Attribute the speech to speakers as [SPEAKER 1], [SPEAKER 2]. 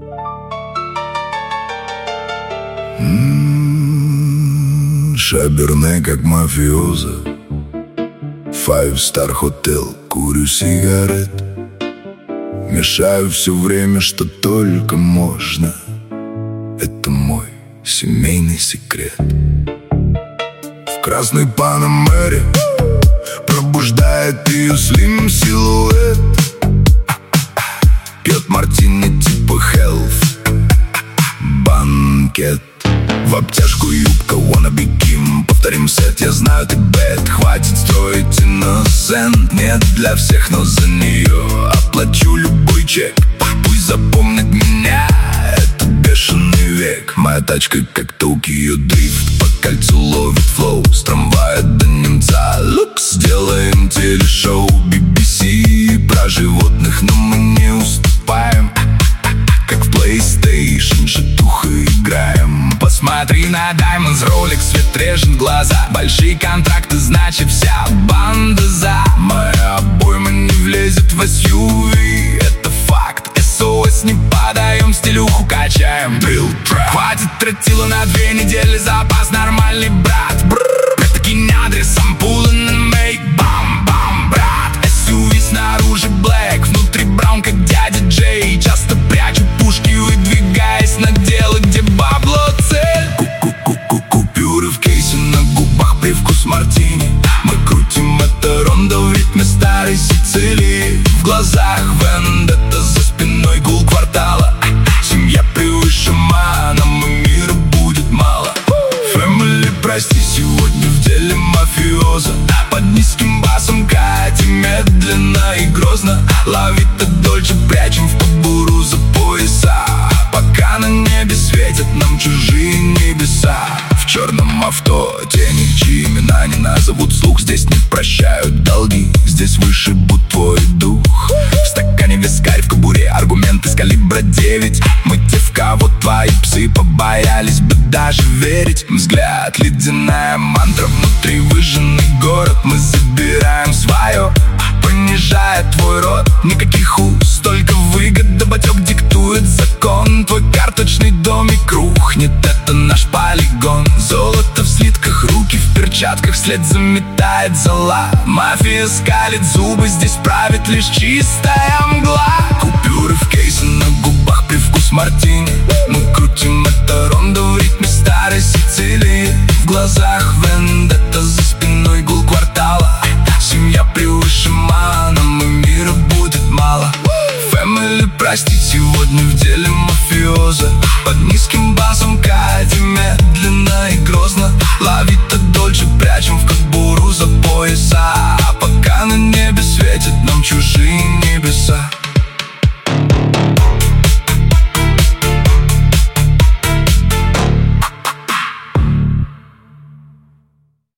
[SPEAKER 1] Шаберне как мафиоза, Five-star hotel, курю сигарет, мешаю все время, что только можно. Это мой семейный секрет. В красной Панамере пробуждает ее слим силуэт. Пьет мартини типа health, банкет. В обтяжку юбка, wannabe Kim. Повторим сет, я знаю, ты бэд. Хватит строить инносент. Нет для всех, но за нее оплачу любой чек. Пусть запомнит меня, это бешеный век. Моя тачка как Токио дрифт, по кольцу ловит флоу. С трамвая до немца люкс. Сделаем телешоу BBC про животных, но мы не уступаем. Как в PlayStation, шатуха играем. Посмотри на Diamonds, Rolex, свет режет глаза. Большие контракты, значит вся банда за. Моя обойма не влезет в SUV, это факт. SOS не подаем, стилюху качаем. Drill track. Хватит тротила на 2 недели, запас нормальный, брат. Прикинь адрес, ампулы на make, бам-бам, брат. SUV снаружи black, внутри браун, как дядя Джей. Часто прячу пушки, выдвигаясь на дело, где бабло цель. Купюры в кейсе, на губах привкус мартини. Мы крутим это рондо в ритме старой Сицилии. В глазах вендетта, за спиной гул квартала. Семья превыше мана, и мира будет мало. Family, прости, сегодня в деле мафиоза. Под низким басом Катя медленно и грозно. Ловит от Дольче, прячем в кобуру за пояса. Пока на небе светят нам чужие небеса. В черном авто тени, чьи имена не назовут слух. Здесь не прощают долги, здесь вышибут твой дух. В стакане вискарь, в кобуре аргументы с калибра 9. Мы те, в кого твои псы побоялись бы даже верить. Взгляд, ледяная мантра, внутри выжженный город. Мы забираем свое, понижая твой рот. Никаких уст, только выгода, батек диктует закон. Твой карточный домик рухнет, это наш полигон. Золото в слитках, руки в перчатках, вслед заметает зола. Мафия скалит зубы, здесь правит лишь чистая мгла. Купюры в кейсе, на губах привкус мартини. Мы крутим это рондо в ритме старой Сицилии. В глазах вендетта, за спиной гул квартала. Семья превыше мана, и мира будет мало. Family, прости, сегодня в деле мафиоза. Под низким басом Катя